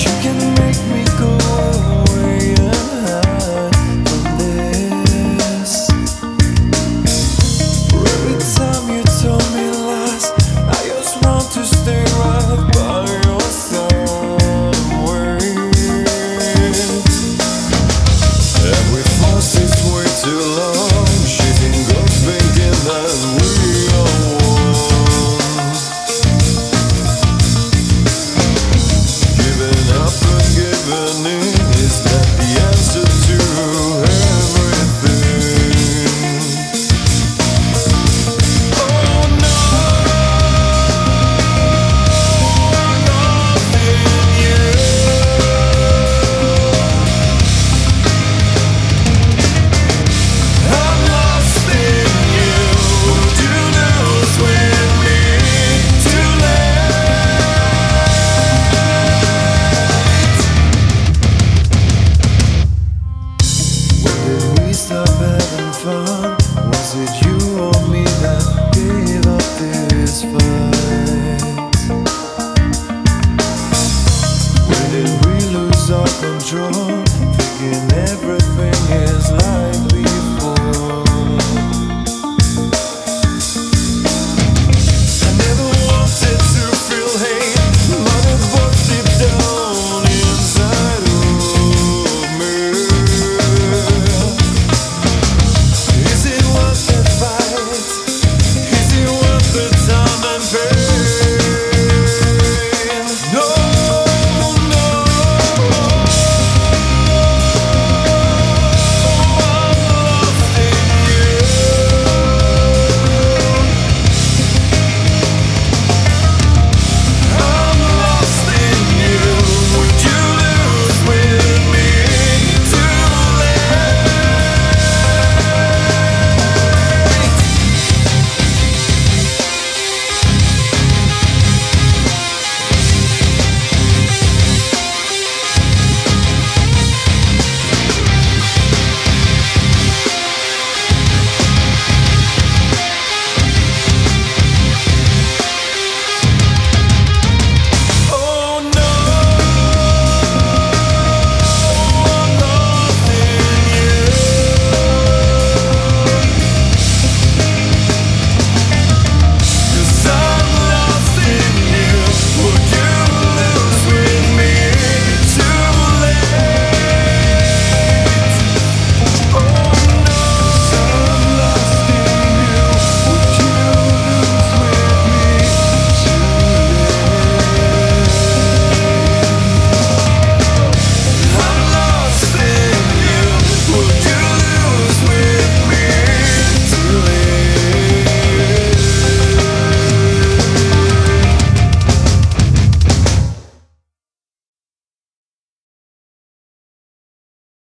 You can make me go away and hide from this. Every time you told me lies, I just want to stay right by your side and wait. And we forced this way too long, shitting up thinking that we are one. Giving up and giving in, is that the answer to everything? Oh no, I'm lost in you. I'm lost in you. You lose with me too late. When did we stop having fun? Was it you or me that gave up this fight? When did we lose our control? Thinking everything